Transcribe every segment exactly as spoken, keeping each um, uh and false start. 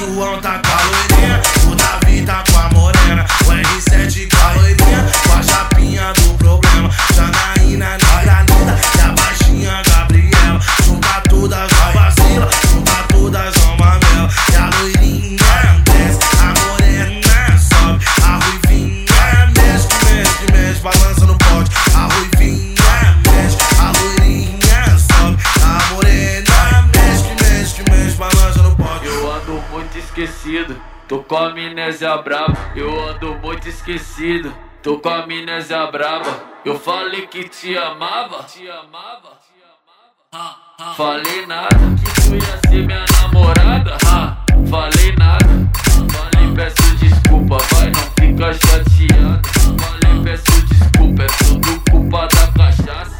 João tá com a loirinha, o Davi tá com a morena, o R sete com a loirinha, com a chapinha do problema. Janaína, negra linda, e a baixinha Gabriela. Junta todas, não vacila, junta todas, uma mel. E a loirinha desce, a morena sobe, a ruivinha mexe, mexe, mexe, balança no pote. A ruivinha mexe, a loirinha sobe, a morena mexe, mexe, mexe, balança no pote. Eu ando muito esquecido, tô com a amnésia braba. Eu ando muito esquecido, tô com a amnésia braba. Eu falei que te amava, te amava, te amava. Falei nada, que tu ia ser minha namorada. Falei nada, falei peço desculpa, vai, não fica chateado. Falei peço desculpa, é tudo culpa da cachaça.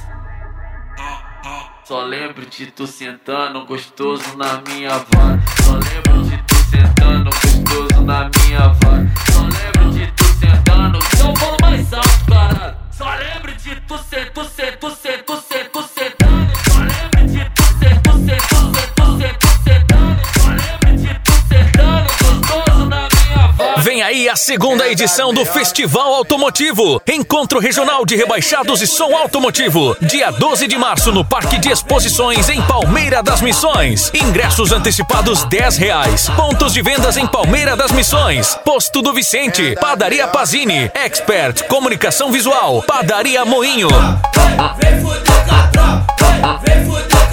Só lembro de tu sentando gostoso na minha vara. Só lembro de tu sentando gostoso na minha vara. Só lembro de tu sentando, então fala mais alto, caralho. Só lembro de tu ser, tu ser, tu ser, tu ser, tu sentando. Só lembro de tu ser, tu ser, tu ser, tu ser, tu sentando. Só lembro de tu sentando gostoso na minha vara. Vem aí a segunda edição do Festival Automotivo. Encontro Regional de Rebaixados e Som Automotivo. Dia doze de março no Parque de Exposições em Palmeira das Missões. Ingressos antecipados dez reais. Pontos de vendas em Palmeira das Missões. Posto do Vicente. Padaria Pazini. Expert Comunicação Visual. Padaria Moinho. Vem fuder com a tropa, vem fuder com